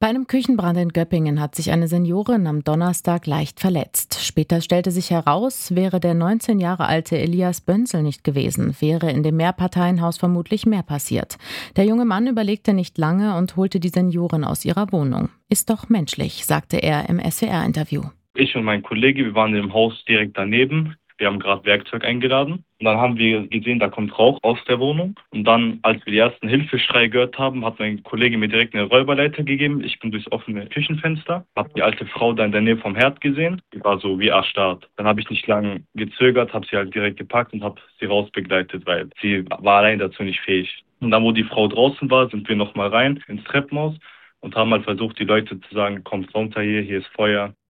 Bei einem Küchenbrand in Göppingen hat sich eine Seniorin am Donnerstag leicht verletzt. Später stellte sich heraus, wäre der 19 Jahre alte Elias Bönzel nicht gewesen, wäre in dem Mehrparteienhaus vermutlich mehr passiert. Der junge Mann überlegte nicht lange und holte die Seniorin aus ihrer Wohnung. Ist doch menschlich, sagte er im SWR-Interview. Ich und mein Kollege, wir waren im Haus direkt daneben. Wir haben gerade Werkzeug eingeladen. Und dann haben wir gesehen, da kommt Rauch aus der Wohnung. Und dann, als wir die ersten Hilfeschreie gehört haben, hat mein Kollege mir direkt eine Räuberleiter gegeben. Ich bin durchs offene Küchenfenster, habe die alte Frau da in der Nähe vom Herd gesehen. Die war so wie erstarrt. Dann habe ich nicht lange gezögert, habe sie halt direkt gepackt und habe sie rausbegleitet, weil sie war allein dazu nicht fähig. Und dann, wo die Frau draußen war, sind wir nochmal rein ins Treppenhaus und haben halt versucht, die Leute zu sagen, kommt runter hier ist Feuer.